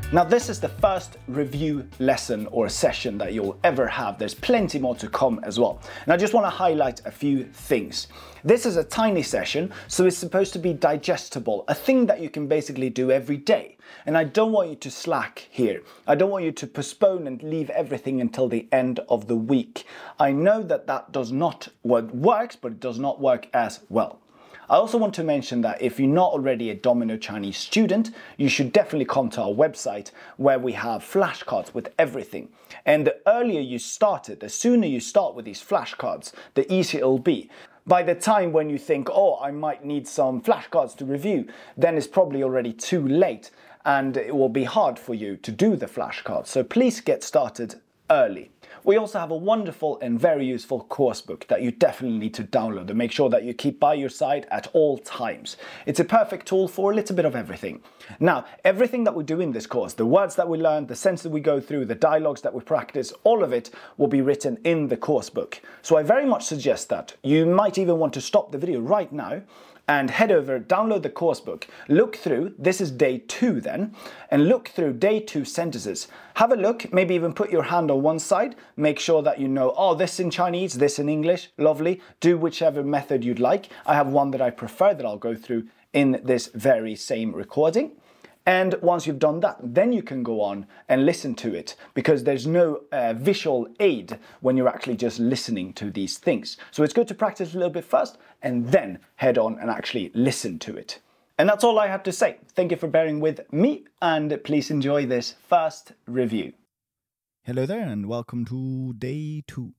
Now, this is the first review lesson or session that you'll ever have. There's plenty more to come as well. And I just want to highlight a few things. This is a tiny session, so it's supposed to be digestible, a thing that you can basically do every day. And I don't want you to slack here. I don't want you to postpone and leave everything until the end of the week. I know that that does not what works, but it does not work as well. I also want to mention that if you're not already a Domino Chinese student, you should definitely come to our website where we have flashcards with everything. And the earlier you start it, the sooner you start with these flashcards, the easier it'll be. By the time when you think, oh, I might need some flashcards to review, then it's probably already too late and it will be hard for you to do the flashcards. So please get started early. We also have a wonderful and very useful course book that you definitely need to download and make sure that you keep by your side at all times. It's a perfect tool for a little bit of everything. Now, everything that we do in this course, the words that we learn, the sentences we go through, the dialogues that we practice, all of it will be written in the course book. So I very much suggest that. You might even want to stop the video right now and head over, download the course book, look through, this is day 2 then, and look through day 2 sentences. Have a look, maybe even put your hand on one side, make sure that you know, oh, this in Chinese, this in English, lovely. Do whichever method you'd like. I have one that I prefer that I'll go through in this very same recording. And once you've done that, then you can go on and listen to it because there's no visual aid when you're actually just listening to these things. So it's good to practice a little bit first and then head on and actually listen to it. And that's all I had to say. Thank you for bearing with me and please enjoy this first review. Hello there and welcome to day 2.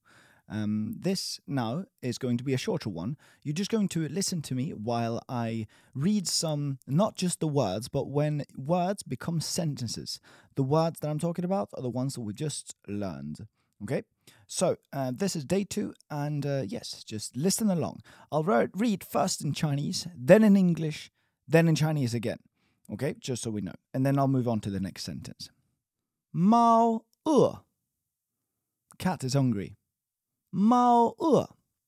This now is going to be a shorter one. You're just going to listen to me while I read some, not just the words, but when words become sentences. The words that I'm talking about are the ones that we just learned. Okay? So, this is day 2, and yes, just listen along. I'll read first in Chinese, then in English, then in Chinese again. Okay? Just so we know. And then I'll move on to the next sentence. Mao Cat is hungry. 猫饿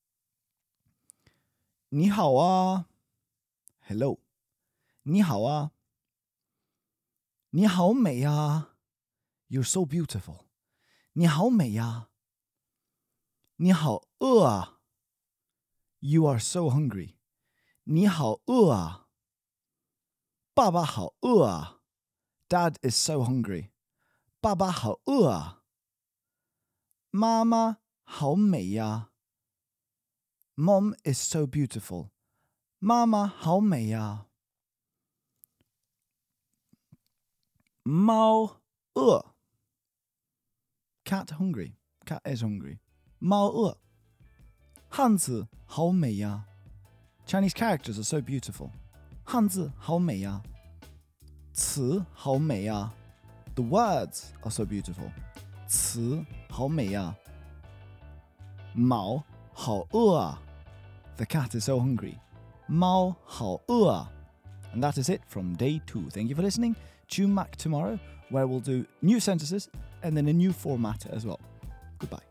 你好啊 Hello 你好啊 你好美啊 You're so beautiful 你好美啊 你好饿啊 You are so hungry 你好饿啊 爸爸好饿啊 Dad is so hungry 爸爸好饿啊 妈妈好美呀 Mom is so beautiful. 妈妈好美呀 猫饿 Cat hungry. Cat is hungry. 猫饿汉字好美呀 Chinese characters are so beautiful. 汉字好美呀词好美呀 The words are so beautiful. 词好美呀猫好饿啊 The cat is so hungry. 猫好饿啊 And that is it from day 2. Thank you for listening. Tune back tomorrow where we'll do new sentences and then a new format as well. Goodbye.